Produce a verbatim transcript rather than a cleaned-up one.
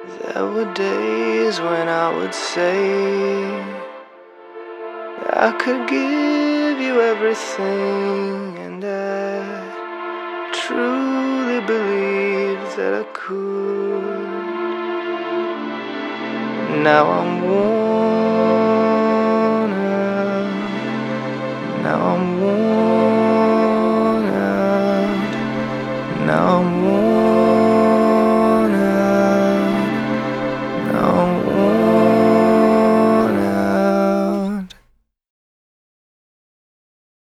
There were days when I would say I could give you everything, and I truly believed that I could. Now I'm warm